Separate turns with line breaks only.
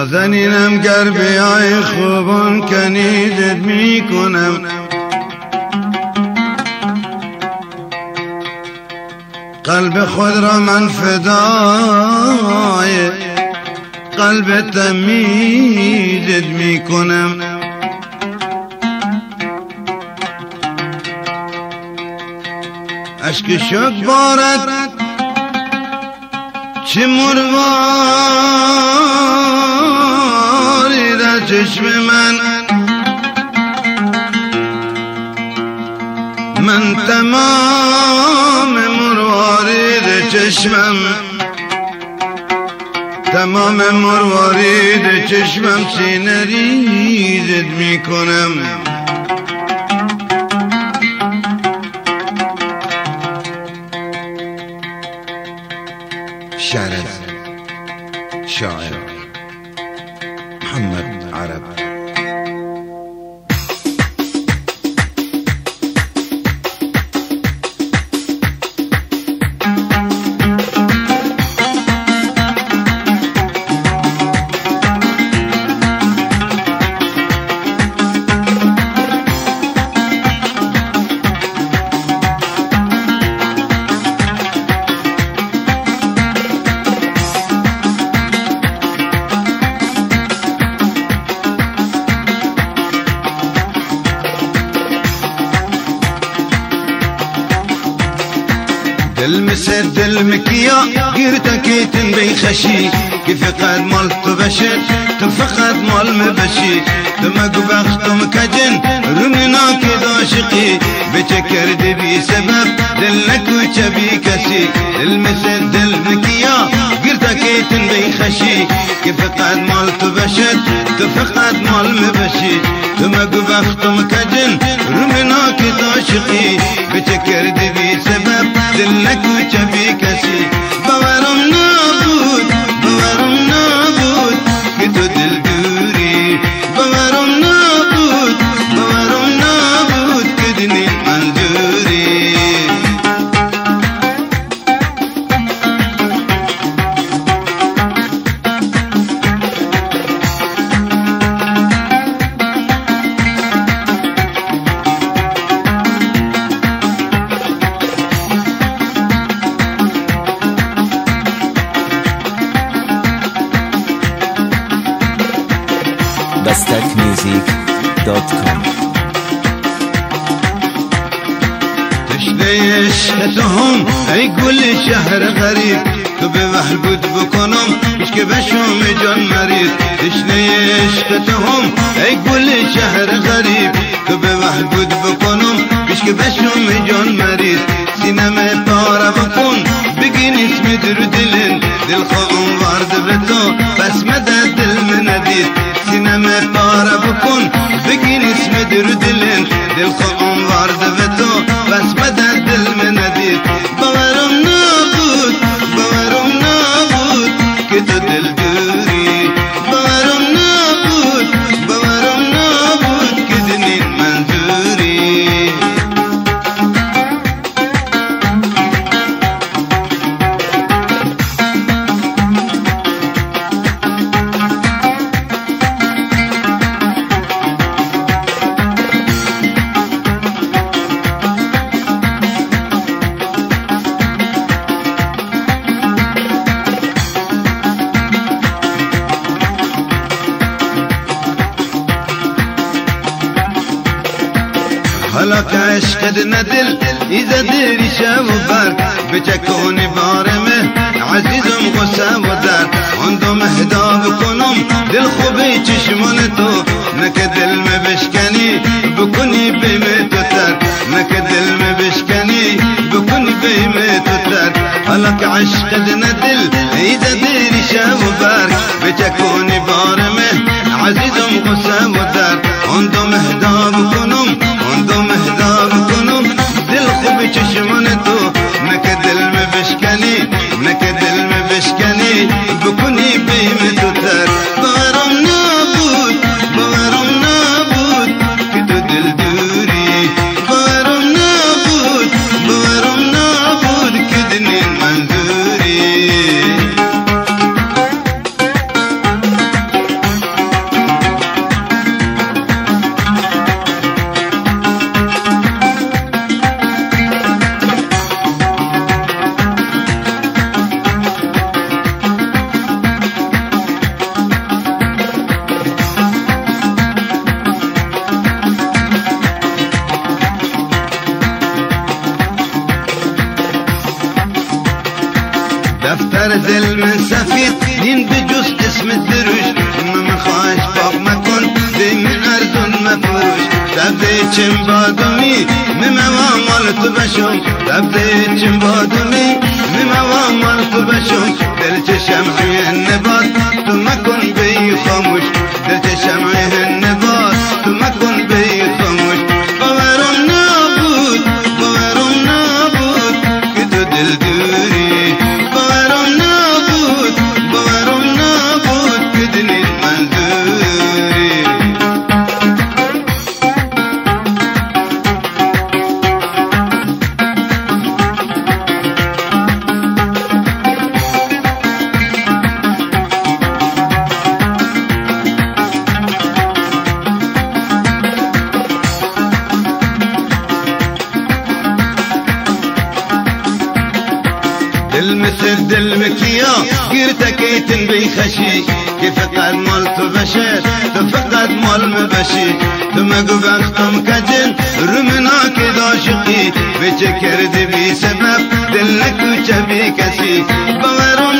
نازنینم گر بیای خوبان کنیدت میکنم قلب خود را من فدای قلب تمیزت میکنم اشک شک بارد چه مرواری در چشم من تمام مروارید چشمم تمام مروارید چشمم سینه ریزت میکنم شاعر محمد عرب دل مثل دل مكيا قرتك تنبي خشي كيف قد مالت بشر تفقد مال مبشي تمك بختم كجن رمنا كذا شقي بتكر دبي سبب دلك وشبي كسي دل مثل دل مكيا قرتك تنبي خشي كيف قد مالت بشر تفقد مال مبشي تمك بختم كجن رمنا كذا شقي بتكر دبي سبب دلك وشبي كسي بورم نابود كتو دل دوري بورم نابود كدني منظوري
dastakmusic.com
تشتي عشقتهم اي كل شهر غريب تبي محبوب بكونهم مشك بشوم جان مريض تشتي عشقتهم اي كل شهر غريب تبي محبوب بكونهم مشك بشوم جان مريض سينما طارة بكون بقين اسم دلن دل خون وارد بتو بس مدى دل مناديد سينما طارة بكون بقين اسم دلن دل خون وارد بتو بس مدى دل مناديد بورم نابود كتو دل دوري بورم نابود كدني منظوري حالك عشق ندل إذا ديري شاو بار بجكوني بارمه عزيزم غسا ودار عندهم اهدا بكونهم دل خوبي چشمانتو نكدل مبشكني بكوني بيمتو تر نكدل مبشكني بكوني بيمتو تر حالك عشق ندل إذا ديري شاو بار بجكوني بارمه عزيزم غسا ودار عندهم اهدا بكونهم عندهم اهدار كنوم دل خوب چشمانتو نكدل مبشكني بكوني بيمتو تر بورم نابود كتو دل دوري بورم نابود كدني منظوري سر دل من سفید این بجز اسم دروش من خواهش باق مکن دی من ارزون مفروش دبده چم بادمی مموام مال تو بشم دبده چم بادمی مموام مال تو بشم دل چشم نبات تو مکن بی خاموش دل چشم نبات تو مکن بی خاموش باورم نبود که تو دل دوری باورم نبود که دنیت منظوری دل مثل دل مكيا قيرتك يتن بيخشي كيف فقد مال تو بشر تو فقد مال مبشي تو مگو بختم كجن رمنا كدا شقي بچه كرد بي سبب دل نكو چبي كسي باورو